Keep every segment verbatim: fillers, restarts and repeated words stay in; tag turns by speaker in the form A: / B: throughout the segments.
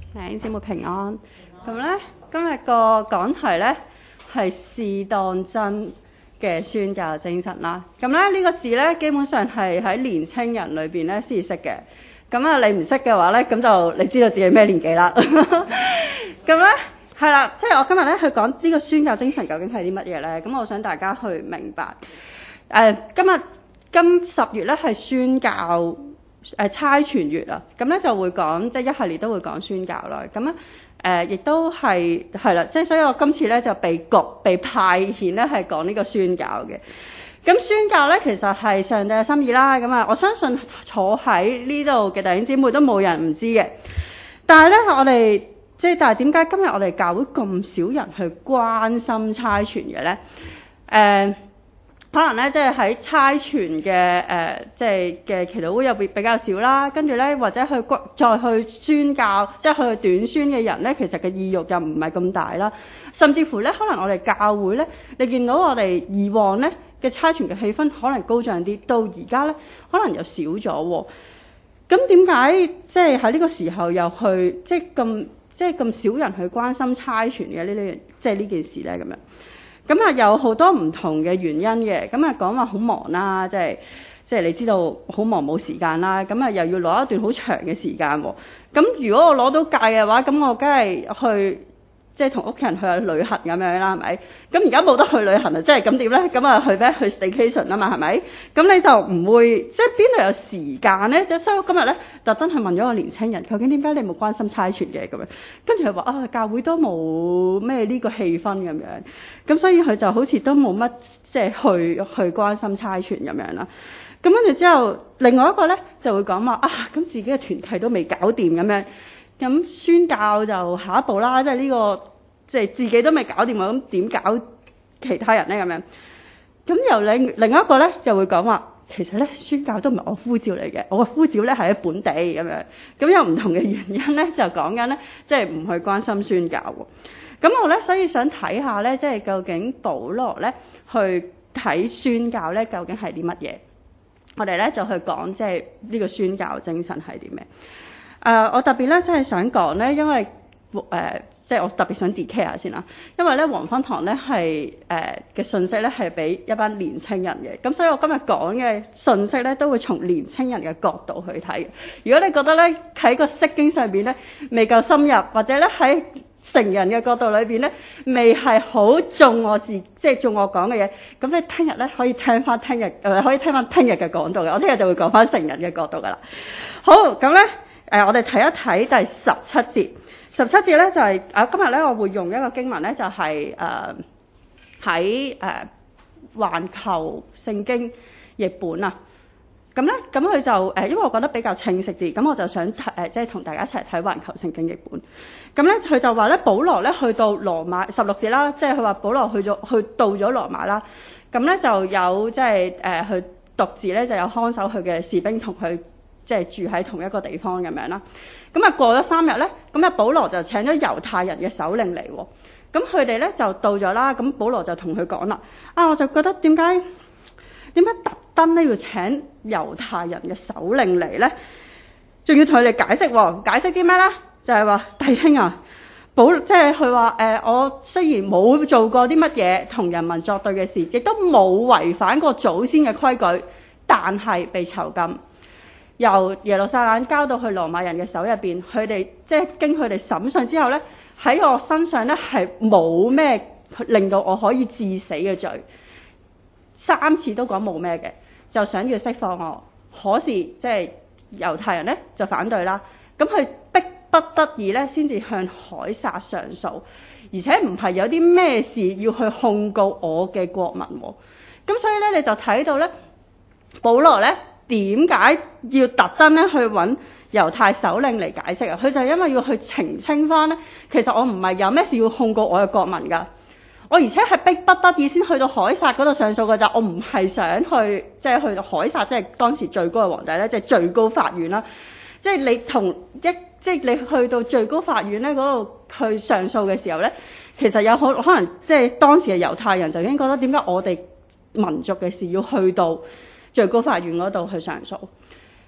A: 弟兄姊妹平安。咁咧，今日個講題咧係試當真嘅宣教精神啦。咁咧呢、這個字咧，基本上係喺年青人裏邊咧先至識嘅。咁啊，你唔識嘅話咧，咁就你知道自己咩年紀啦。咁咧係啦，即係我今日咧去講呢個宣教精神究竟係啲乜嘢咧？咁我想大家去明白。誒、呃，今日今十月咧係宣教。誒差傳月啊，咁咧就會講，即係一系列都會講宣教啦。咁咧誒，亦都係係啦，即係所以我今次咧就被局被派遣咧係講呢個宣教嘅。咁宣教咧其實係上帝嘅心意啦。咁啊，我相信坐喺呢度嘅弟兄姊妹都冇人唔知嘅。但係咧，我哋即係但係點解今日我哋教會咁少人去關心差傳嘅咧？誒、呃。可能咧，即係喺差傳嘅誒，即係嘅祈禱會又比比較少啦。跟住咧，或者去再去宣教，即係去短宣嘅人咧，其實嘅意欲又唔係咁大啦。甚至乎咧，可能我哋教會咧，你見到我哋以往咧嘅差傳嘅氣氛可能高漲啲，到而家咧可能又少咗喎。咁點解即係喺呢個時候又去即係咁即係咁少人去關心差傳嘅呢呢即係呢件事咧咁樣？咁啊，有好多唔同嘅原因嘅。咁啊，講話好忙啦，即係即係你知道好忙冇時間啦。咁啊，又要攞一段好長嘅時間喎。咁如果我攞到假嘅話，咁我梗係去即係同屋企人去下旅行咁樣啦，係咪？咁而家冇得去旅行啊，即係咁點咧？咁啊，去咩？去 staycation 啊嘛，係咪？咁你就唔會即係邊度有時間咧？即係所以我今日咧特登去問咗個年青人，究竟點解你冇關心差傳嘅咁樣？跟住佢話啊，教會都冇咩呢個氣氛咁樣，咁所以佢就好似都冇乜即係去去關心差傳咁樣啦。咁跟住之後，另外一個咧就會講話啊，咁自己嘅團契都未搞掂咁樣。咁宣教就下一步啦，即係呢個即係自己都未搞掂，咁點搞其他人咧咁樣？咁由另另一個咧就會講話，其實咧宣教都唔係我呼召嚟嘅，我嘅呼召咧係喺本地咁樣。咁有唔同嘅原因咧，就講緊咧，即係唔去關心宣教喎。咁我咧所以想睇下咧，即係究竟保羅咧去睇宣教咧，究竟係啲乜嘢？我哋咧就去講即係呢個宣教精神係啲咩？誒、uh，我特別咧，真係想講咧，因為誒、呃，即係我特別想 declare 先啦。因為咧，黃昏堂咧係誒嘅信息咧係俾一班年青人嘅，咁所以我今日講嘅信息咧都會從年青人嘅角度去睇。如果你覺得咧喺個釋經上邊咧未夠深入，或者咧喺成人嘅角度裏邊咧未係好中我自即係中我講嘅嘢，咁你聽日咧可以聽翻聽日誒可以聽翻聽日嘅講道嘅。我聽日就會講翻成人嘅角度噶啦。好，咁咧。誒、呃，我哋睇一睇第十七節。十七節咧就係、是、啊，今日咧我會用一個經文咧，就係誒喺誒環球聖經譯本啊。咁咧，咁佢就誒、呃，因為我覺得比較清晰啲，咁我就想誒、呃，即係同大家一齊睇環球聖經譯本。咁咧，佢就話咧，保羅咧去到羅馬十六節啦，即係佢話保羅去咗去到咗羅馬啦。咁咧就有即係誒，佢獨自咧就有看守佢嘅士兵同佢。即係住喺同一個地方咁樣啦，咁啊過咗三日咧，咁啊保羅就請咗猶太人嘅首領嚟喎，咁佢哋咧就到咗啦，咁保羅就同佢講啦，啊我就覺得點解點解特登咧要請猶太人嘅首領嚟咧，仲要同佢哋解釋喎，解釋啲咩咧？就係話弟兄啊，保即係佢話誒，我雖然冇做過啲乜嘢同人民作對嘅事，亦都冇違反過祖先嘅規矩，但係被囚禁。由耶路撒冷交到去羅馬人嘅手入邊，佢哋即係經佢哋審訊之後咧，喺我身上咧係冇咩令到我可以致死嘅罪，三次都講冇咩嘅，就想要釋放我。可是即係猶太人咧就反對啦，咁佢逼不得已咧先至向凱撒上訴，而且唔係有啲咩事要去控告我嘅國民喎。咁所以咧你就睇到咧，保羅咧。點解要特登咧去揾猶太首領嚟解釋啊？佢就係因為要去澄清翻咧，其實我唔係有咩事要控告我嘅國民噶，我而且係逼不得已先去到凱撒嗰度上訴㗎咋，我唔係想去即係去到凱撒，即係當時最高嘅皇帝咧，即係最高法院啦。即係你同一即係你去到最高法院咧嗰度去上訴嘅時候咧，其實有可可能即係當時嘅猶太人就已經覺得點解我哋民族嘅事要去到最高法院嗰度去上訴？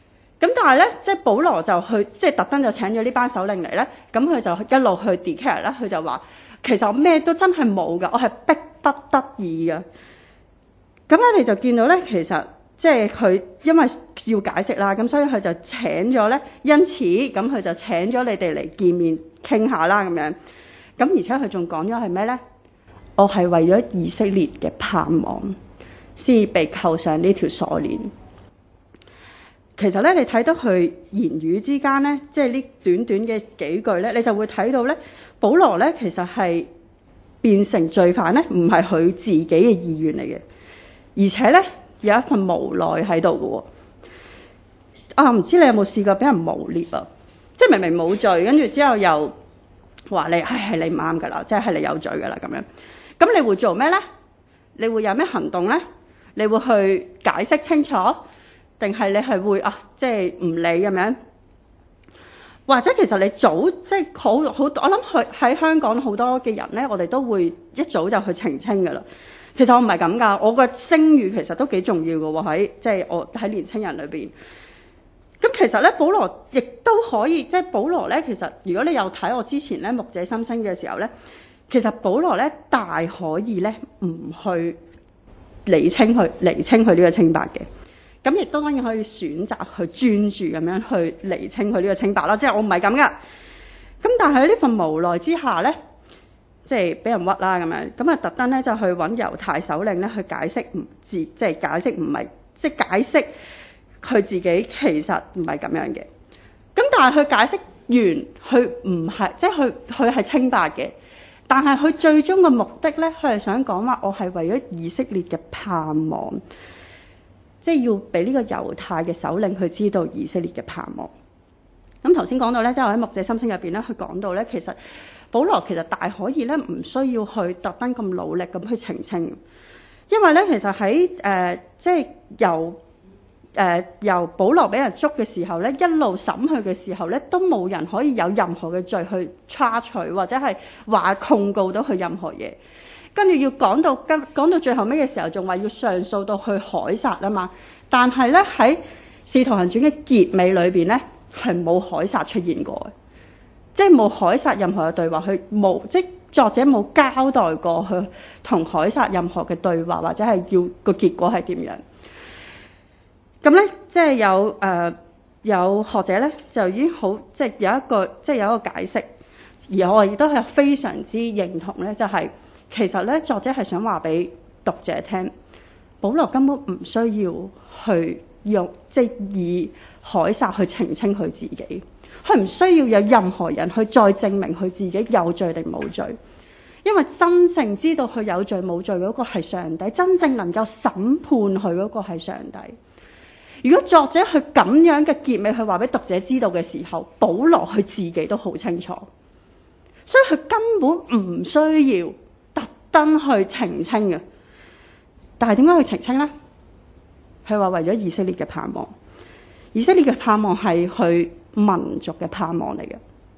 A: 咁但係咧，即係保羅就去，即係特登就請咗呢班首領嚟咧，咁佢就一路去 declare 咧，佢就話其實我咩都真係冇㗎，我係逼不得已㗎。咁咧你就見到咧，其實即係佢因為要解釋啦，咁所以佢就請咗咧，因此咁佢就請咗你哋嚟見面傾下啦咁樣。咁而且佢仲講咗係咩咧？我係為咗以色列嘅盼望，先被扣上呢條鎖鏈。其實咧，你睇到佢言語之間咧，即係呢短短嘅幾句咧，你就會睇到咧，保羅咧其實係變成罪犯咧，唔係佢自己嘅意願嚟嘅，而且咧有一份無奈喺度嘅喎。啊，唔知你有冇試過俾人誣衊啊？即係明明冇罪，跟住之後又話你，唉，係你唔啱㗎啦，即係係你有罪㗎啦咁樣。咁你會做咩咧？你會有咩行動咧？你會去解釋清楚？定係你係會啊，即係唔理咁樣，或者其實你早即係好好，我諗佢喺香港好多嘅人咧，我哋都會一早就去澄清噶啦。其實我唔係咁噶，我個聲譽其實都幾重要噶喎，喺即係我喺年青人裏邊。咁其實咧，保羅亦都可以，即係保羅咧，其實如果你有睇我之前咧牧者心聲嘅時候咧，其實保羅咧大可以咧唔去釐清佢釐清佢呢個清白嘅。咁亦都當然可以選擇去專注咁樣去釐清佢呢個清白啦，即係我唔係咁噶。咁但係喺呢份無奈之下咧，即係俾人屈啦咁樣，咁啊特登咧就去揾猶太首領咧去解釋唔自，即係解釋唔係，即係解釋佢自己其實唔係咁樣嘅。咁但係佢解釋完，佢唔係即係佢佢係清白嘅，但係佢最終嘅目的咧，佢係想講話我係為咗以色列嘅盼望。即係要俾呢個猶太嘅首領去知道以色列嘅盼望。咁頭先講到咧，即係我喺牧者心聲入邊咧，佢講到咧，其實保羅其實大可以咧，唔需要去特登咁努力咁去澄清，因為咧其實喺誒、呃、即係由誒、呃、由保羅俾人捉嘅時候咧，一路審佢嘅時候咧，都冇人可以有任何嘅罪去 charge 或者係話控告到佢任何嘢。跟住要講到跟講到最後尾嘅時候，仲話要上訴到去凱撒啊嘛。但係咧喺《使徒行傳》嘅結尾裏邊咧，係冇凱撒出現過嘅，即係冇凱撒任何嘅對話，佢冇即作者冇交代過佢同凱撒任何嘅對話，或者係要個結果係點樣。咁咧即係有誒、呃、有學者咧就已經好即係有一個即係有一個解釋，而我亦都係非常之認同咧，就係、是。其實咧，作者係想話俾讀者聽，保羅根本唔需要去用即係以凱撒去澄清佢自己，佢唔需要有任何人去再證明佢自己有罪定冇罪，因為真正知道佢有罪冇罪嗰個係上帝，真正能夠審判佢嗰個係上帝。如果作者去咁樣嘅結尾去話俾讀者知道嘅時候，保羅佢自己都好清楚，所以佢根本唔需要登去澄清嘅，但係點解去澄清呢？係話為咗以色列嘅盼望，以色列嘅盼望係佢民族嘅盼望嚟嘅。呢、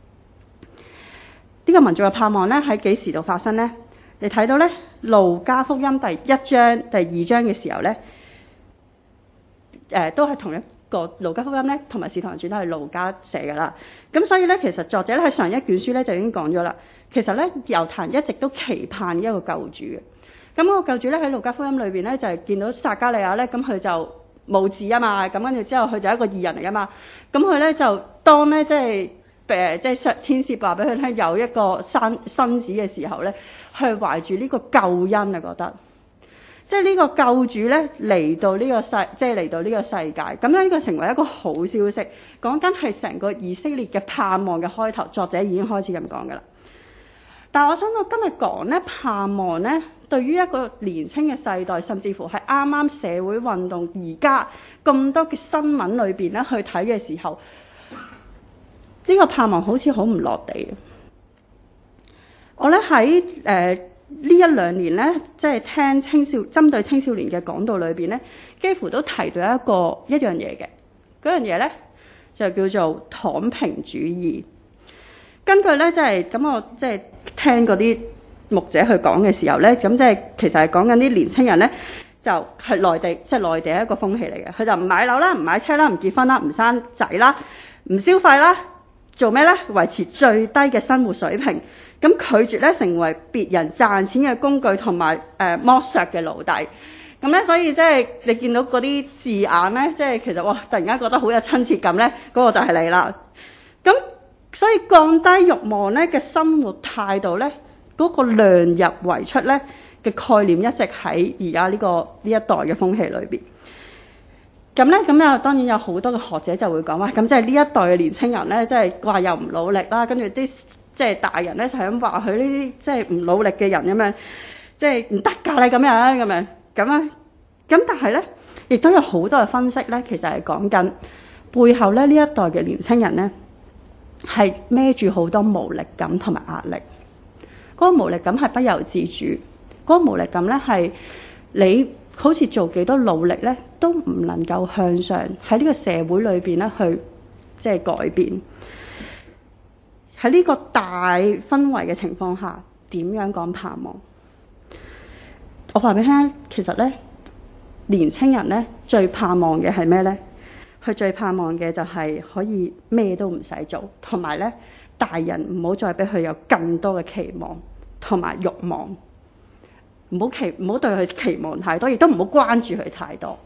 A: 這個民族嘅盼望咧喺幾時度發生呢？你睇到咧路加福音第一章、第二章嘅時候咧，誒、呃、都係同一個路加福音咧，同埋使徒行傳都係路加寫噶啦。咁所以咧，其實作者咧喺上一卷書咧就已經講咗啦。其實咧，猶太人一直都期盼一個救主嘅。咁嗰個救主咧喺路加福音裏邊咧就係、是、見到撒迦利亞咧，咁佢就冇字啊嘛。咁跟住之後佢就係一個義人嚟噶嘛。咁佢咧就當咧即係誒即係天使話俾佢聽有一個生生子嘅時候咧，去懷住呢個救恩啊，覺得即係呢個救主咧嚟到呢個世，即係嚟到呢個世界。咁咧呢個成為一個好消息，講緊係成個以色列嘅盼望嘅開頭。作者已經開始咁講噶啦。但係我想到今日講咧，盼望咧，對於一個年輕嘅世代，甚至乎係啱啱社會運動而家咁多嘅新聞裏邊咧去睇嘅時候，呢個盼望好似好唔落地。我咧喺誒呢一兩年咧，即係聽青少針對青少年嘅講道裏邊咧，幾乎都提到一個一樣嘢嘅，嗰樣嘢咧就叫做躺平主義。根據咧，即係咁，我即係聽嗰啲牧者去講嘅時候咧，咁即係其實係講緊啲年青人咧， 就係內地，即係內地係一個風氣嚟嘅。佢就唔買樓啦，唔買車啦，唔結婚啦，唔生仔啦，唔消費啦，做咩咧？維持最低嘅生活水平。咁拒絕咧成為別人賺錢嘅工具同埋誒剝削嘅奴隸。咁咧，所以即係你見到嗰啲字眼咧，即係其實哇，突然間覺得好有親切感咧，嗰個就係你啦。咁所以降低慾望咧嘅生活態度咧，嗰個量入為出咧嘅概念一直喺而家呢個呢一代嘅風氣裏邊。咁咧，咁又當然有好多嘅學者就會講話，咁即係呢一代嘅年青人咧，即係話又唔努力啦，跟住啲即係大人咧就係咁話佢呢啲即係唔努力嘅人咁樣，即係唔得㗎你咁樣咁樣咁啊。咁但係咧，亦都有好多嘅分析咧，其實係講緊背後咧呢一代嘅年青人咧係孭住好多無力感同埋壓力。嗰個無力感係不由自主，嗰個無力感咧係你好似做幾多努力咧，都唔能夠向上喺呢個社會裏邊咧去即係改變。喺呢個大氛圍嘅情況下，點樣講盼望？我話俾你聽，其實咧年青人咧最盼望嘅係咩咧？佢最盼望嘅就係可以咩都唔使做，同埋咧大人唔好再俾佢有更多嘅期望同埋慾望。唔好期唔好對佢期望太多，亦都唔好關注佢太多。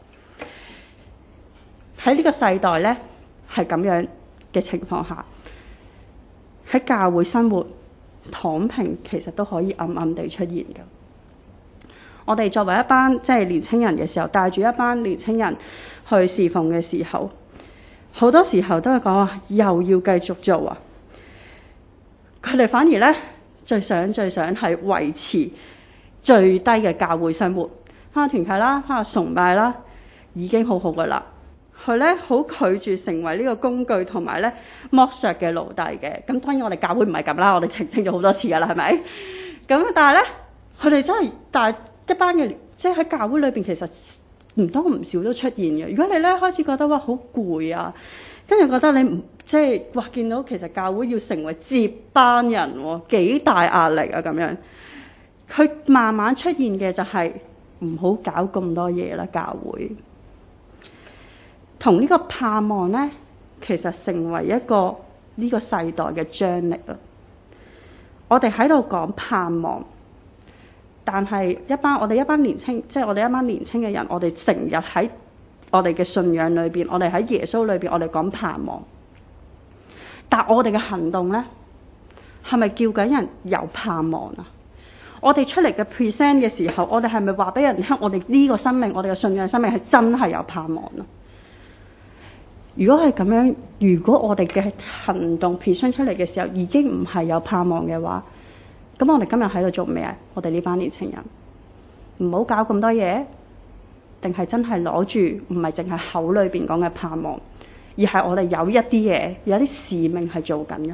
A: 喺呢個世代咧，係咁樣嘅情況下，喺教會生活躺平其實都可以暗暗地出現㗎。我哋作為一班即係年青人嘅時候，帶住一班年青人去侍奉嘅時候，好多時候都係講話又要繼續做啊。佢哋反而咧最想最想係維持最低嘅教會生活，翻下團契啦，翻下崇拜啦，已經好好噶啦。佢咧好拒絕成為呢個工具同埋咧剝削嘅奴隸嘅。咁當然我哋教會唔係咁啦，我哋澄清咗好多次噶啦，係咪？咁但係咧，佢哋真係但係一班嘅，即係喺教會裏邊其實唔多唔少都出現嘅。如果你咧開始覺得哇好攰啊，跟住覺得你唔即係哇見到其實教會要成為接班人喎，幾大壓力啊咁樣。佢慢慢出現嘅就係唔好搞咁多嘢啦，教會同呢個盼望咧，其實成為一個呢個世代嘅張力啊！我哋喺度講盼望，但係一班我哋一班年青，即係我哋一班年青嘅人，我哋成日喺我哋嘅信仰裏邊，我哋喺耶穌裏邊，我哋講盼望，但我哋嘅行動咧，係咪叫緊人有盼望啊？我哋出嚟嘅 present 嘅時候，我哋係咪話俾人聽，我哋呢個生命，我哋嘅信仰生命係真係有盼望啊？如果係咁樣，如果我哋嘅行動 present 出嚟嘅時候已經唔係有盼望嘅話，咁我哋今日喺度做咩啊？我哋呢班年青人唔好搞咁多嘢，定係真係攞住唔係淨係口裏邊講嘅盼望，而係我哋有一啲嘢，有啲使命係做緊嘅。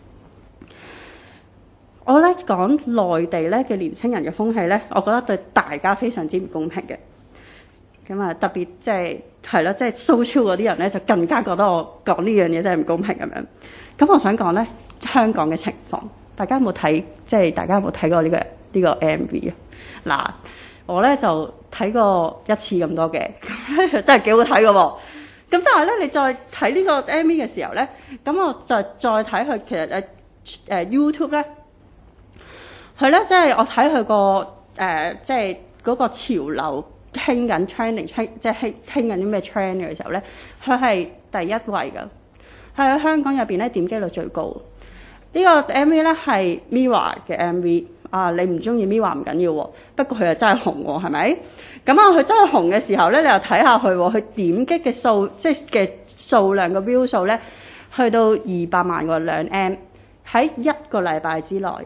A: 我咧講內地咧嘅年青人嘅風氣咧，我覺得對大家非常之唔公平嘅。咁啊，特別即係係咯，即係蘇超嗰啲人咧，就更加覺得我講呢樣嘢真係唔公平咁樣。咁我想講咧，香港嘅情況，大家有冇睇？即係大家有冇睇過呢個呢個 M V 啊？嗱，我咧就睇過一次咁多嘅，真係幾好睇嘅喎。咁但係咧，你再睇呢個 M V 嘅時候咧，咁我就再睇佢其實誒誒 YouTube 咧。佢咧即係我睇佢個誒，即係嗰個潮流興緊 trending， 即係興興緊啲咩 trend 嘅時候咧，佢係第一位㗎。係喺香港入邊咧點擊率最高。呢個 M V 咧係 Mirror 嘅 M V 啊，你唔中意 Mirror 唔緊要喎，不過佢又真係紅喎，係咪？咁啊，佢真係紅嘅時候咧，你又睇下佢喎，佢點擊嘅數即係嘅數量嘅 view 數咧，去到二百萬個兩 M 喺一個禮拜之內。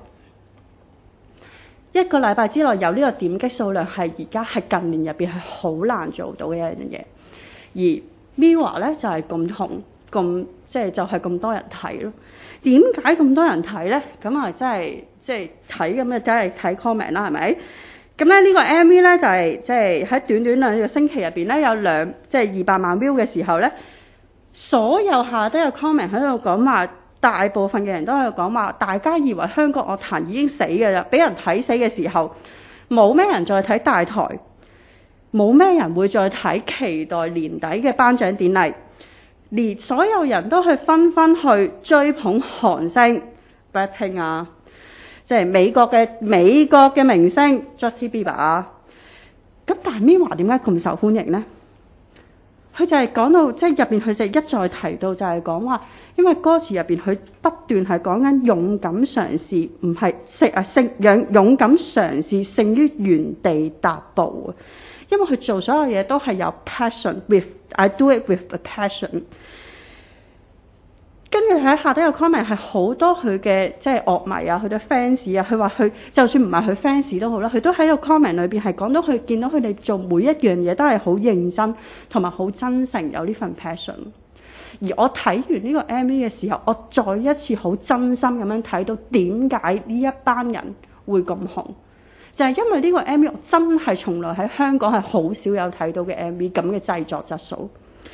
A: 一個禮拜之內有呢個點擊數量係而家係近年入邊係好難做到嘅一樣嘢，而 Mirror 咧就係咁紅，咁即係就係咁多人睇咯。點解咁多人睇咧？咁啊真係即係睇咁啊，梗係睇 comment 啦，係咪？咁咧呢個 M V 咧就係即係喺短短兩個星期入邊咧有兩即係二百萬 view 嘅時候咧，所有下都有 comment 喺度講話。大部分嘅人都喺度講話，大家以為香港樂壇已經死嘅啦，俾人睇死嘅時候，冇咩人再睇大台。 冇咩人會再睇期待年底嘅頒獎典禮，連所有人都去紛紛去追捧韓星 Blackpink 啊，即係美國嘅美國嘅明星 Justin Bieber 啊。咁但係 MIRROR 點解咁受歡迎呢？佢就係講到即係入邊佢就一再提到就係講話，因為歌詞入邊佢不斷係講緊勇敢嘗試，唔係食啊勝勇勇敢嘗試勝於原地踏步啊！因為佢做所有嘢都係有 passion，with I do it with a passion。跟住喺下底有 comment 係好多佢嘅即係樂迷啊，佢嘅 fans 啊，佢話佢就算唔係佢 fans 都好啦，佢都喺個 comment 裏邊係講到佢見到佢哋做每一樣嘢都係好認真同埋好真誠，有呢份 passion。而我睇完呢個 M V 嘅時候，我再一次好真心咁樣睇到點解呢一班人會咁紅，就係因為呢個 M V 我真係從來喺香港係好少有睇到嘅 M V 咁嘅製作質素。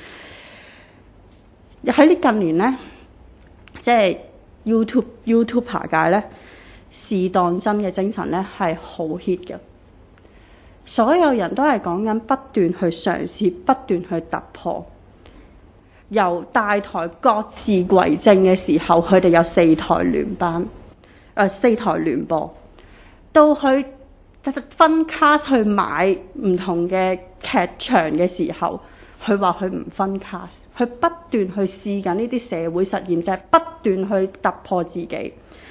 A: 喺呢近年呢，即係 YouTube YouTuber 界咧，試當真嘅精神咧係好 hit 嘅。所有人都係講緊不斷去嘗試，不斷去突破。由大台各自為政嘅時候，佢哋有四台聯班，誒、呃、四台聯播，到去分 cast 去買唔同嘅劇場嘅時候。佢話佢唔分 cast， 佢不斷去試緊呢啲社會實驗，就係、是、不斷去突破自己。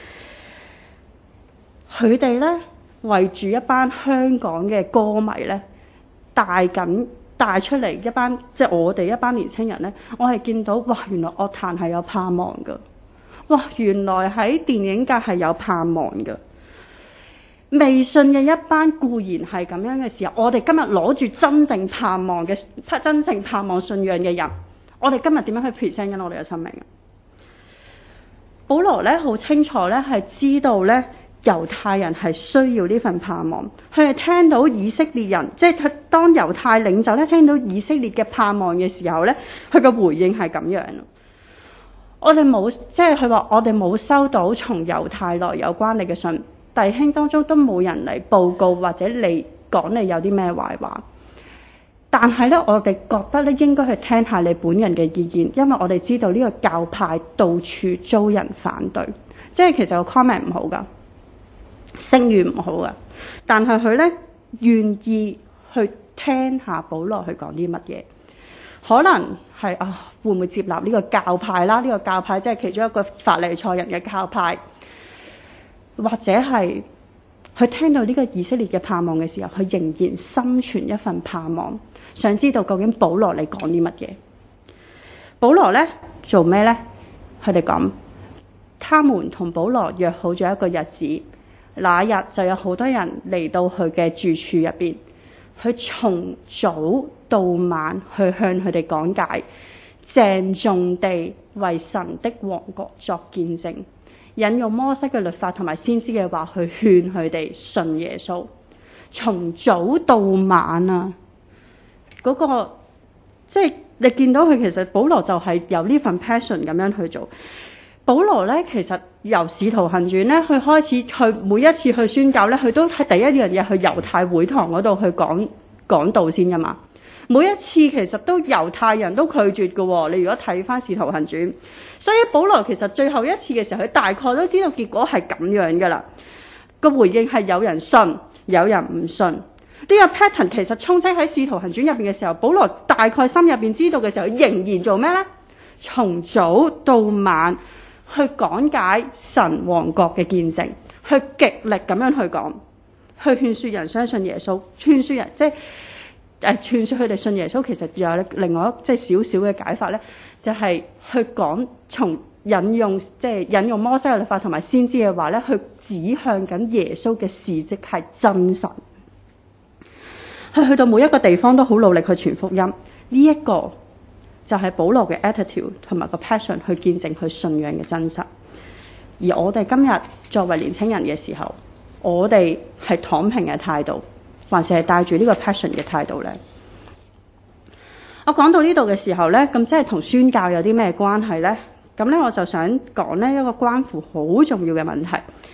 A: 佢哋咧為住一班香港嘅歌迷咧帶緊帶出嚟一班，即係我哋一班年青人咧，我係見到哇，原來樂壇係有盼望㗎，哇，原來喺電影界係有盼望㗎。未信嘅一班固然係咁樣嘅時候，我哋今日攞住真正盼望嘅、真正盼望信仰嘅人，我哋今日點樣去 present 緊我哋嘅生命啊？保羅咧好清楚咧係知道咧猶太人係需要呢份盼望，佢係聽到以色列人，即係佢當猶太領袖咧聽到以色列嘅盼望嘅時候咧，佢嘅回應係咁樣。我哋冇，即係佢話我哋冇收到從猶太來有關你嘅信。弟兄當中都冇人嚟報告或者你講你有啲咩壞話，但係咧我哋覺得咧應該去聽下你本人嘅意見，因為我哋知道呢個教派到處遭人反對，即係其實個 comment 唔好噶，聲譽唔好噶，但係佢咧願意去聽下保羅去講啲乜嘢，可能係啊會唔會接納呢個教派啦？呢、這個教派即係其中一個法利賽人嘅教派。或者係佢聽到呢個以色列嘅盼望嘅時候，佢仍然心存一份盼望，想知道究竟保羅你講啲乜嘢？保羅咧做咩咧？佢哋講，他們同保羅約好咗一個日子，那日就有好多人嚟到佢嘅住處入邊，佢從早到晚去向佢哋講解，鄭重地為神的王國作見證。引用摩西嘅律法同埋先知嘅話去勸佢哋信耶穌，從早到晚啊，嗰、那個即係你見到佢其實保羅就係有呢份 passion 咁樣去做。保羅咧其實由使徒行傳咧，佢開始去每一次去宣教咧，佢都喺第一樣嘢去猶太會堂嗰度去講講道先噶嘛。每一次其實都猶太人都拒絕嘅喎、哦，你如果睇翻《使徒行傳》，所以保羅其實最後一次嘅時候，佢大概都知道結果係咁樣嘅啦。個回應係有人信，有人唔信。呢、這個 pattern 其實充斥喺《使徒行傳》入邊嘅時候，保羅大概心入邊知道嘅時候，仍然做咩呢？從早到晚去講解神王國嘅見證，去極力咁樣去講，去勸説人相信耶穌，勸説人即係。誒勸説佢哋信耶穌，其實有另外一即係少少嘅解法咧，就係、是、去講從引用即係、就是、引用摩西嘅律法同埋先知嘅話咧，去指向緊耶穌嘅事蹟係真實。佢去到每一個地方都好努力去傳福音，呢、這、一個就係保羅嘅 attitude 同埋個 passion 去見證佢信仰嘅真實。而我哋今日作為年青人嘅時候，我哋係躺平嘅態度，還是係帶住呢個 passion 嘅態度呢？我講到呢度嘅時候呢，咁即係同宣教有啲咩關係呢？咁呢，我就想講呢一個關乎好重要嘅問題。呢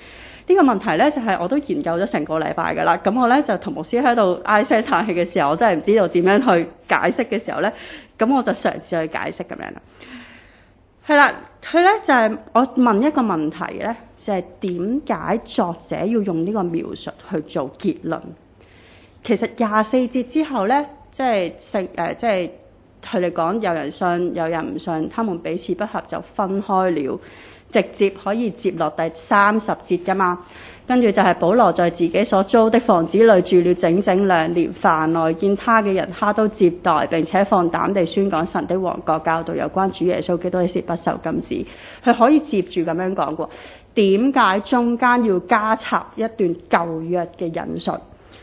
A: 呢個問題咧就係、是、我都研究咗成個禮拜㗎啦。咁我咧就同牧師喺度唉聲嘆氣嘅時候，我真係唔知道點樣去解釋嘅時候咧，咁我就嘗試去解釋咁樣啦。係啦，佢咧就係、是、我問一個問題咧，就係點解作者要用呢個描述去做結論？其實廿四節之後咧，即係聖誒，即係佢哋講有人信，有人唔信，他們彼此不合就分開了。直接可以接落第三十節㗎嘛，跟住就係保羅在自己所租的房子裏住了整整兩年，凡來見他嘅人，他都接待，並且放膽地宣講神的王國，教導有關主耶穌基督的事，不受禁止。佢可以接住咁樣講過，點解中間要加插一段舊約嘅引述？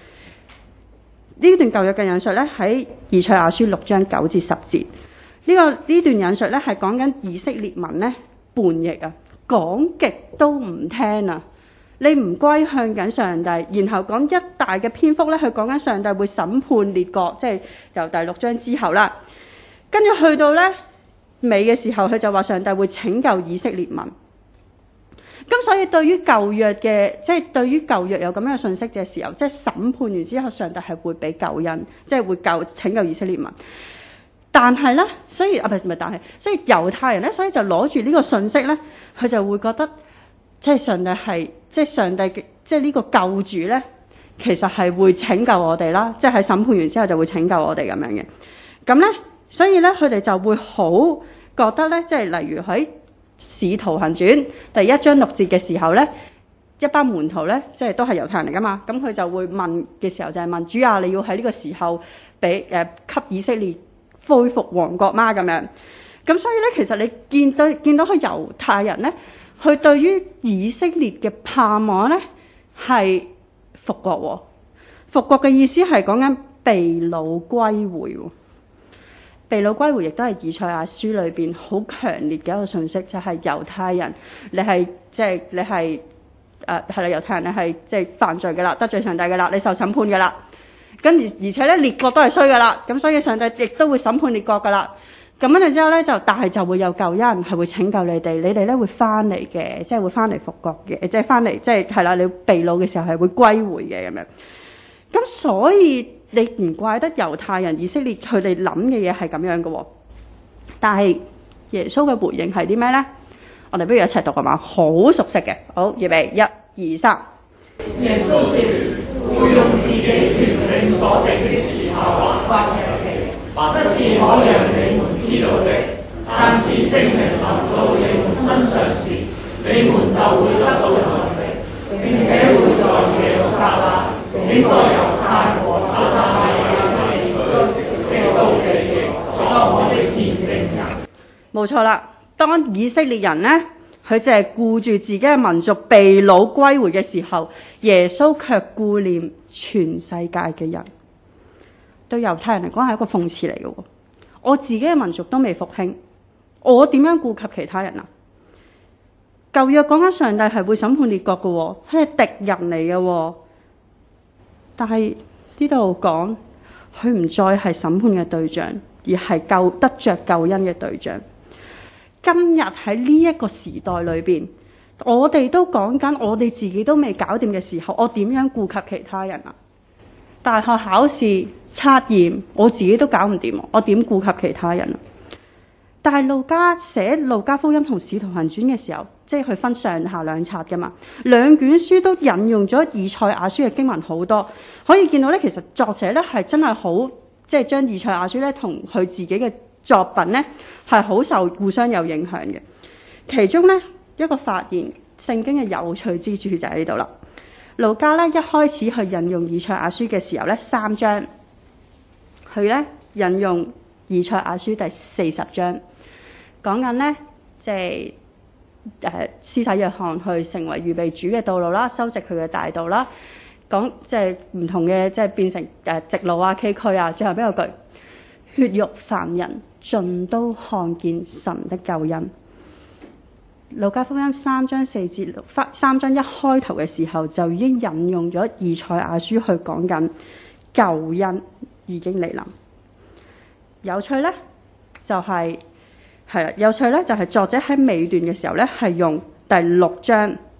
A: 呢段舊約嘅引述咧，喺以賽亞書六章九至十節。呢、這個呢段引述咧係講緊以色列民咧。叛逆啊，講極都唔聽啊！你唔歸向緊上帝，然後講一大嘅篇幅咧，佢講緊上帝會審判列國，即係由第六章之後啦。跟住去到咧尾嘅時候，佢就話上帝會拯救以色列民。咁所以對於舊約嘅，即係對於舊約有咁樣嘅信息嘅時候，即係審判完之後，上帝係會俾救恩，即係會救拯救以色列民。但係咧，所以啊，唔係唔係，但係，所以猶太人咧，所以就攞住呢個信息咧，佢就會覺得，即係上帝係，即係上帝嘅，即係呢個救主咧，其實係會拯救我哋啦，即係喺審判完之後就會拯救我哋咁樣嘅。咁咧，所以咧，佢哋就會好覺得咧，即係例如喺《使徒行傳》第一章六節嘅時候咧，一班門徒咧，即係都係猶太人嚟噶嘛，咁佢就會問嘅時候就係問主啊，你要喺呢個時候俾誒、呃、給以色列恢復王國嗎？咁樣，咁所以咧，其實你見到見到佢猶太人咧，佢對於以色列嘅盼望咧係復國喎。復國嘅意思係講緊被擄歸回。被擄歸回亦都係以賽亞書裏邊好強烈嘅一個信息，就係、是、猶太人，你係即係你係誒係啦，猶太人你係即係犯罪嘅啦，得罪上帝嘅啦，你受審判嘅啦。跟住，而且咧列國都係衰噶啦，咁所以上帝亦都會審判列國噶啦。咁跟住之後咧，就但係就會有救恩，係會拯救你哋，你哋咧會翻嚟嘅，即係會翻嚟復國嘅，即係翻嚟，即係係啦，你被擄嘅時候係會歸回嘅咁樣。咁所以你唔怪得猶太人、以色列佢哋諗嘅嘢係咁樣嘅喎。但係耶穌嘅回應係啲咩咧？我哋不如一齊讀啊嘛，好熟悉嘅。好，預備，一、二、三。
B: 耶穌說：會用自己權柄所定的時候或日期，不是可讓你們知道的。但是聖靈臨到你們身上時，你們就會得到能力，並且會在耶路撒冷、整個猶太和撒瑪利亞地區，直到地極，作我的見證人。
A: 冇錯啦，當以色列人呢，佢淨係顧住自己嘅民族被擄歸回嘅時候，耶穌卻顧念全世界嘅人。對猶太人嚟講係一個諷刺嚟嘅。我自己嘅民族都未復興，我點樣顧及其他人啊？舊約講緊上帝係會審判列國嘅，佢係敵人嚟嘅。但係呢度講，佢唔再係審判嘅對象，而係救得着救恩嘅對象。今日喺呢一個時代裏邊，我哋都講緊我哋自己都未搞掂嘅時候，我點樣顧及其他人啊？大學考試測驗，我自己都搞唔掂，我點顧及其他人啊？但係路加寫路加福音同使徒行傳嘅時候，即係佢分上下兩冊噶嘛，兩卷書都引用咗以賽亞書嘅經文好多，可以見到咧，其實作者咧係真係好，即係將以賽亞書咧同佢自己嘅作品咧係好受互相有影響嘅。其中咧一個發現聖經嘅有趣之處就喺呢度啦。路加咧一開始去引用以賽亞書嘅時候咧，三章佢咧引用以賽亞書第四十章，講緊咧即係誒施洗約翰去成為預備主嘅道路啦，修直佢嘅大道啦，講即係唔同嘅即係變成誒直路啊、崎嶇啊，最後邊個句？血肉凡人盡都看見神的救恩。路加福音三章四節，三章一開頭嘅時候就已經引用咗以賽亞書去講緊救恩已經嚟臨。有趣咧就係係啦，有趣咧就係作者喺尾段嘅時候咧係用第六章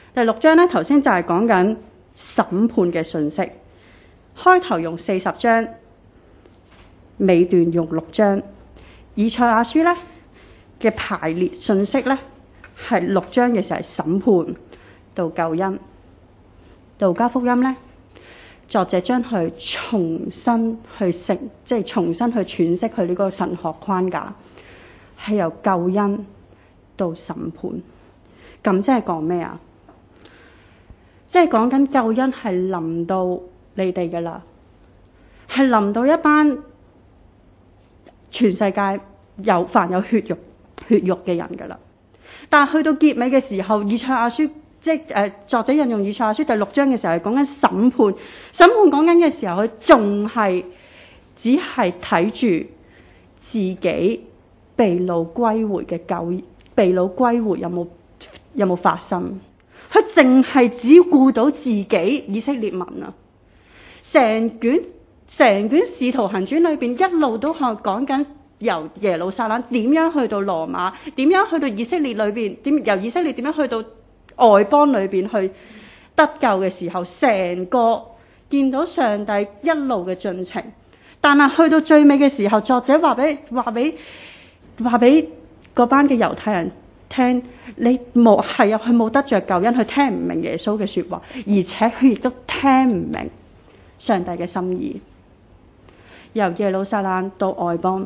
A: 第六章咧，頭先就係講緊審判嘅信息，開頭用四十章，尾段用六章。以賽亞書咧嘅排列信息咧，係六章嘅時候係審判到救恩，到路加福音咧，作者將佢重新去成，即係重新去詮釋佢呢個神學框架，係由救恩到審判。咁即係講咩啊？即係講緊救恩係臨到你哋㗎喇，係臨到一班全世界有凡有血肉血肉嘅人㗎喇。但係去到結尾嘅時候，以賽亞書即係誒、呃、作者引用以賽亞書第六章嘅時候係講緊審判，審判講緊嘅時候，佢仲係只係睇住自己被擄歸回嘅救，被擄歸回有冇有冇發生？佢淨係只顧到自己以色列民啊！成卷成卷使徒行傳裏邊一路都係講緊由耶路撒冷點樣去到羅馬，點樣去到以色列裏邊，點由以色列點樣去到外邦裏邊去得救嘅時候，成個見到上帝一路嘅進程。但係去到最尾嘅時候，作者話俾話俾話俾嗰班嘅猶太人聽，你冇係啊，佢冇得着救恩，佢聽唔明耶穌嘅說話，而且佢亦都聽唔明上帝嘅心意。由耶路撒冷到外邦，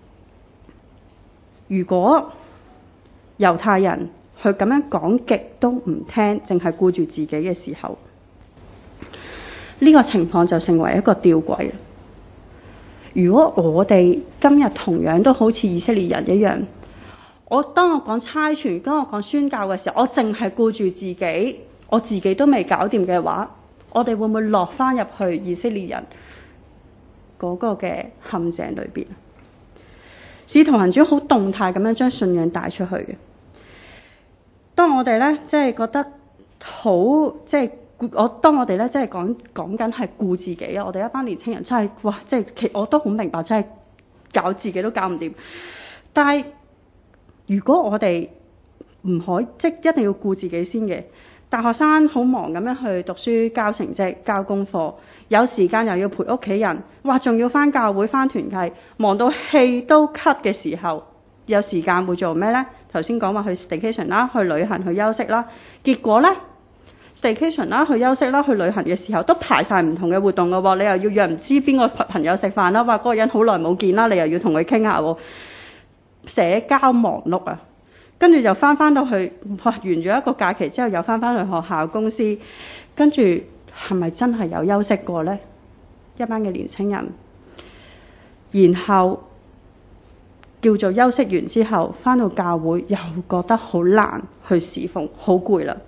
A: 如果猶太人佢咁樣講極都唔聽，淨係顧住自己嘅時候，呢個情況就成為一個吊詭。如果我哋今日同樣都好似以色列人一樣，我當我講差傳，當我講宣教嘅時候，我淨係顧住自己，我自己都未搞掂嘅話，我哋會唔會落翻入去以色列人嗰個嘅陷阱裏邊？使徒行傳好動態咁樣將信仰帶出去嘅。當我哋咧即係覺得好，即係我當我哋咧即係講講緊係顧自己啊！我哋一班年青人真係哇，即係其我都好明白，真係搞自己都搞唔掂。但係如果我哋唔可以，即一定要顧自己先嘅。大學生好忙咁樣去讀書、交成績、交功課，有時間又要陪屋企人，哇！仲要返教會、返團契，忙到氣都咳嘅時候，有時間會做咩呢？頭先講話去 staycation 啦，去旅行去休息啦。結果呢 staycation 啦，去休息啦，去旅行嘅時候都排晒唔同嘅活動嘅喎。你又要約唔知邊個朋友食飯啦，話嗰個人好耐冇見啦，你又要同佢傾下喎。社交忙碌啊，跟住就翻翻到去，哇！完咗一個假期之後，又翻翻去學校公司，跟住係咪真係有休息過呢？一班嘅年青人，然後叫做休息完之後，翻到教會又覺得好難去侍奉，好攰啦。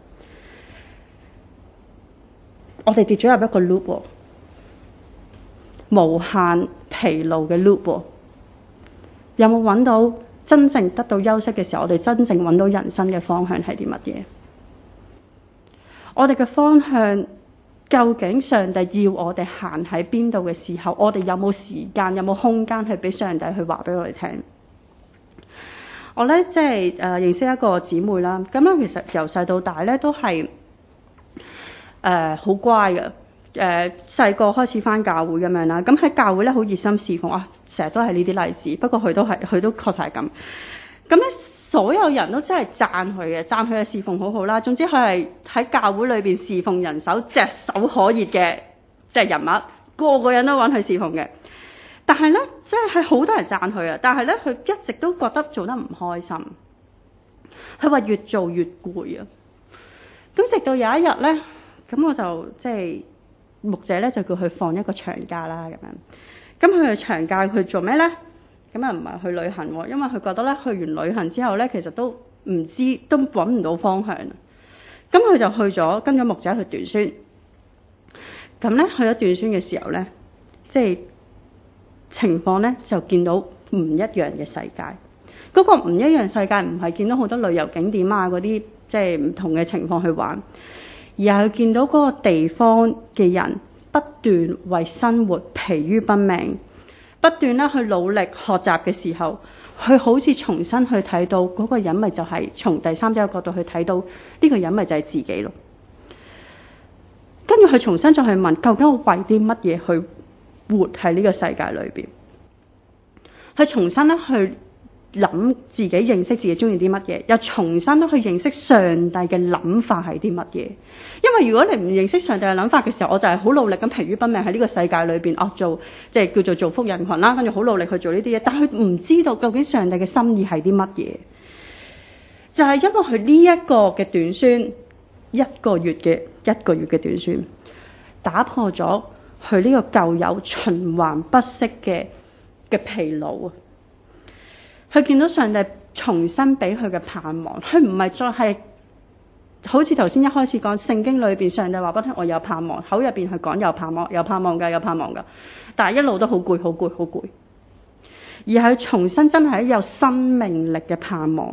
A: 我哋跌咗入一個 loop 喎，無限疲勞嘅 loop 喎。有冇揾到真正得到休息嘅時候，我哋真正揾到人生嘅方向係啲乜嘢？我哋嘅方向究竟上帝要我哋行喺邊度嘅時候，我哋有冇時間，有冇空間去俾上帝去話俾我哋聽？我咧即係誒認識一個姊妹啦，咁樣其實由細到大咧都係誒好乖嘅。誒細個開始返教會咁樣啦，咁喺教會咧好熱心侍奉啊，成日都係呢啲例子。不過佢都係佢都確實係咁。咁咧所有人都真係讚佢嘅，讚佢嘅侍奉好好啦。總之佢係喺教會裏邊侍奉人手炙手可熱嘅即係人物，個個人都揾佢侍奉嘅。但係咧，即係好多人讚佢啊，但係咧佢一直都覺得做得唔開心。佢話越做越攰啊。咁直到有一日咧，咁我就即係。牧者咧就叫佢放一個長假啦，咁樣。咁佢嘅長假佢做咩咧？咁啊唔係去旅行喎，因為佢覺得咧去完旅行之後咧，其實都唔知都揾唔到方向。咁佢就去咗跟咗牧者去斷宣。咁咧去咗斷宣嘅時候咧，即係情況咧就見到唔一樣嘅世界。嗰個唔一樣世界唔係見到好多旅遊景點啊嗰啲即係唔同嘅情況去玩。而係見到嗰個地方嘅人不斷為生活疲於奔命，不斷咧去努力學習嘅時候，佢好似重新去睇到嗰個人咪就係從第三者嘅角度去睇到呢個人咪就係自己咯。 跟住佢重新再去問，究竟我為啲乜嘢去活喺呢個世界裏邊？佢重新咧去諗自己，認識自己中意啲乜嘢，又重新咧去認識上帝嘅諗法係啲乜嘢。因為如果你唔認識上帝嘅諗法嘅時候，我就係好努力咁疲於奔命喺呢個世界裏邊，哦做即係叫做造福人群啦，跟住好努力去做呢啲嘢，但係佢唔知道究竟上帝嘅心意係啲乜嘢。就係、是、因為佢呢一個嘅短宣，一個月嘅一個月嘅短宣，打破咗佢呢個舊有循環不息嘅嘅疲勞啊！佢見到上帝重新俾佢嘅盼望，佢唔係再係好似頭先一開始講聖經裏邊，上帝話俾我聽我有盼望，口入邊去講有盼望，有盼望㗎，有盼望㗎，但係一路都好攰，好攰，好攰。而係重新真係有生命力嘅盼望。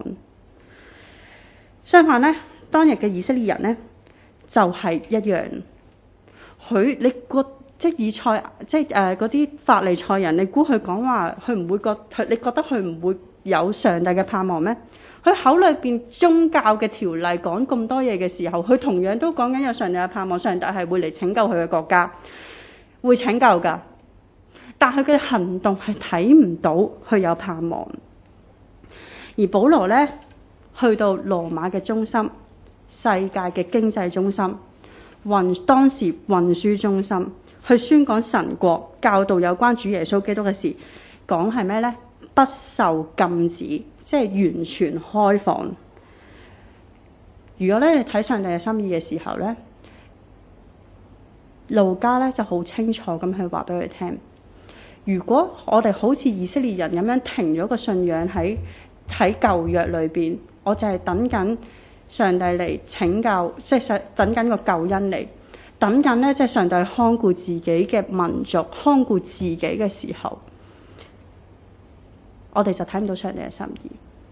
A: 相反咧，當日嘅以色列人咧就係、是、一樣，佢你覺即係以賽即係誒嗰啲法利賽人，你估佢講話佢唔會覺佢？你覺得佢唔會有上帝嘅盼望咩？佢口裏邊宗教嘅條例講咁多嘢嘅時候，佢同樣都講緊有上帝嘅盼望，上帝係會嚟拯救佢嘅國家，會拯救㗎。但佢嘅行動係睇唔到佢有盼望。而保羅咧去到羅馬嘅中心，世界嘅經濟中心，運當時運輸中心。去宣講神國，教導有關主耶穌基督嘅事，講係咩呢？不受禁止，即係完全開放。如果咧你睇上帝嘅心意嘅時候咧，路加咧就好清楚咁去話俾佢聽。如果我哋好似以色列人咁樣停咗個信仰喺喺舊約裏邊，我就係等緊上帝嚟拯救，即係等緊個救恩嚟。等緊咧，即係上帝看顧自己嘅民族，看顧自己嘅時候，我哋就睇唔到上帝嘅心意。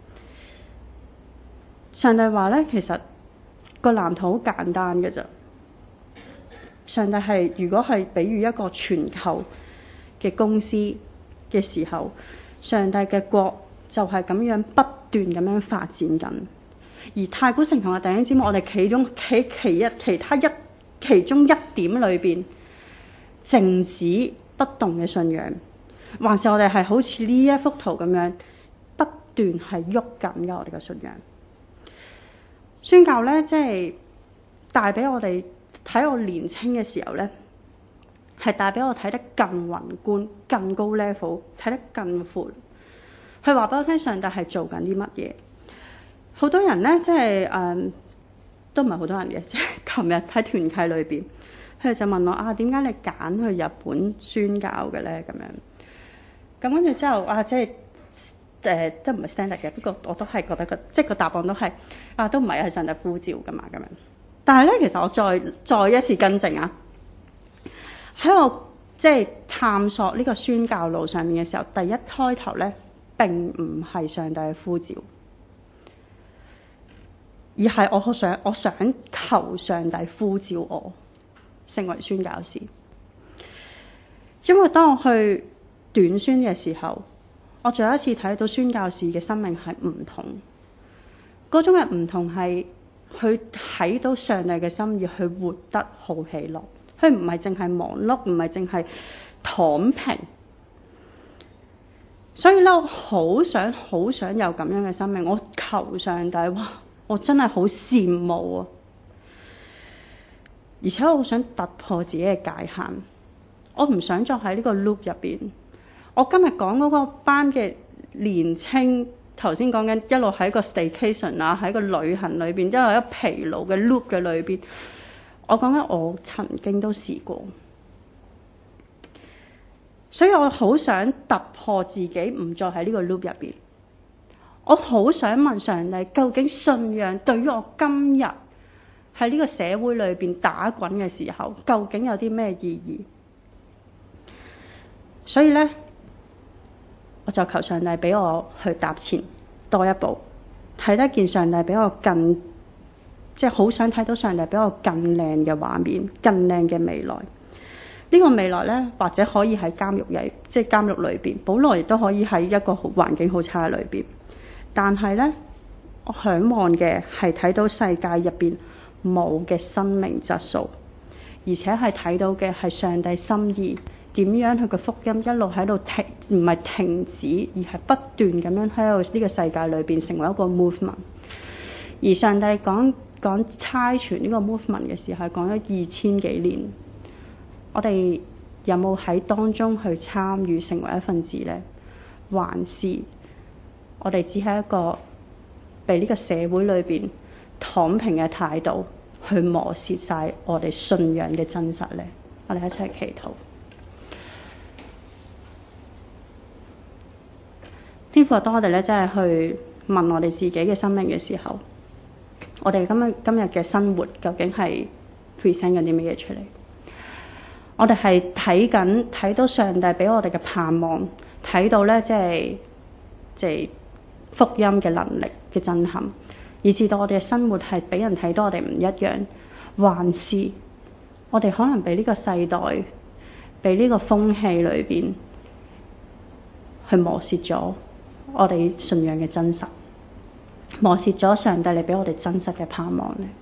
A: 上帝話咧，其實個藍圖好簡單嘅啫。上帝係如果係比喻一個全球嘅公司嘅時候，上帝嘅國就係咁樣不斷咁樣發展緊。而太古城同嘅弟兄姊妹，我哋其中企其一其他一。其中一點裏邊靜止不動嘅信仰，還是我哋係好似呢一幅圖咁樣不斷係喐緊嘅我哋嘅信仰。宣教咧，即係帶俾我哋睇我年青嘅時候咧，係帶俾我睇得更宏觀、更高 level， 睇得更闊。佢話俾我聽，上帝係做緊啲乜嘢？好多人咧，即係誒。嗯都唔係好多人嘅，即係琴日喺團契裏邊，佢哋就問我啊，點解你揀去日本宣教嘅咧？咁樣咁跟住之後啊，即係誒，都唔係 standard 嘅，不過我都係覺得個即係個答案都係啊，都唔係係上帝呼召噶嘛咁樣。但係咧，其實我再再一次更正啊，喺我即係探索呢個宣教路上面嘅時候，第一開頭咧並唔係上帝嘅呼召。而係我好想，我想求上帝呼召我成為宣教士。因為當我去短宣嘅時候，我再一次睇到宣教士嘅生命係唔同。嗰種嘅唔同係去睇到上帝嘅心意，去活得好喜樂。佢唔係淨係忙碌，唔係淨係躺平。所以咧，我好想好想有咁樣嘅生命。我求上帝，哇！我真係好羨慕啊！而且我好想突破自己嘅界限，我唔想再喺呢個 loop 入邊。我今日講嗰個班嘅年青，頭先講緊一路喺個 staycation 啊，喺個旅行裏邊，一路喺疲勞嘅 loop 嘅裏邊。我講緊我曾經都試過，所以我好想突破自己，唔再喺呢個 loop 入邊。我好想問上帝，究竟信仰對於我今日喺呢個社會裏邊打滾嘅時候，究竟有啲咩意義？所以咧，我就求上帝俾我去踏前多一步，睇得見上帝俾我更，即係好想睇到上帝俾我更靚嘅畫面，更靚嘅未來。呢個未來咧，或者可以喺監獄裏，即係監獄裏邊，保羅亦都可以喺一個環境好差嘅裏邊。但係咧，我嚮往嘅係睇到世界入邊冇嘅生命質素， 而且係睇到嘅係上帝心意，點樣佢嘅福音一路喺度停，唔係停止，而係不斷咁樣喺度呢個世界裏邊成為一個 movement。而上帝講講差傳呢個 movement 嘅時候，係講咗二千幾年。我哋有冇喺當中去參與成為一份子呢？還是我哋只係一個被呢個社會裏邊躺平嘅態度去磨蝕晒我哋信仰嘅真實呢？我哋一齊祈禱。天父，當我哋咧真係去問我哋自己嘅生命嘅時候，我哋今日今日嘅生活究竟係 present 緊啲乜嘢出嚟？我哋係睇緊睇到上帝俾我哋嘅盼望，睇到咧即係即係福音嘅能力嘅震撼，以至到我哋嘅生活係俾人睇到我哋唔一樣，還是我哋可能俾呢個世代、俾呢個風氣裏邊去磨蝕咗我哋信仰嘅真實，磨蝕咗上帝你俾我哋真實嘅盼望咧。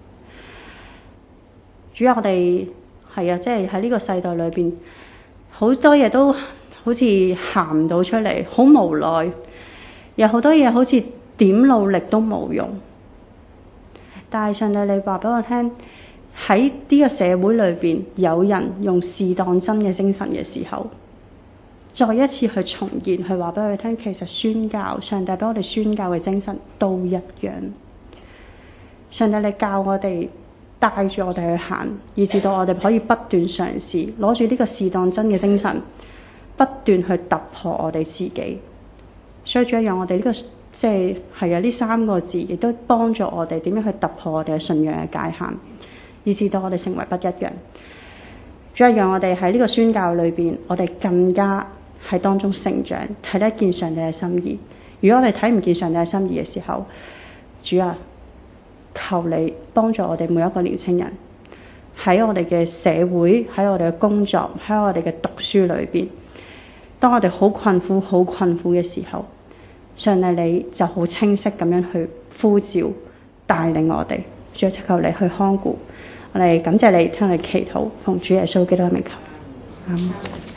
A: 主要我哋係啊，即係喺呢個世代裏邊，好多嘢都好似行唔到出嚟，好無奈。有好多嘢好似點努力都冇用。但係上帝你話俾我聽，喺呢個社會裏邊，有人用事當真嘅精神嘅時候，再一次去重現，去話俾佢聽，其實宣教，上帝俾我哋宣教嘅精神都一樣。上帝你教我哋，帶住我哋去行，以至到我哋可以不斷嘗試，攞住呢個事當真嘅精神，不斷去突破我哋自己。所以主要讓我哋呢、這個即係係啊呢三個字，亦都幫助我哋點樣去突破我哋嘅信仰嘅界限，以至到我哋成為不一樣。主要讓我哋喺呢個宣教裏邊，我哋更加喺當中成長，睇得見上帝嘅心意。如果我哋睇唔見上帝嘅心意嘅時候，主啊，求你幫助我哋每一個年輕人喺我哋嘅社會，喺我哋嘅工作，喺我哋嘅讀書裏邊，當我哋好困苦、好困苦嘅時候，上帝你就好清晰咁樣去呼召、帶領我哋。主啊，求你去看顧我哋，感謝你聽我哋祈禱，奉主耶穌基督嘅名求。阿們。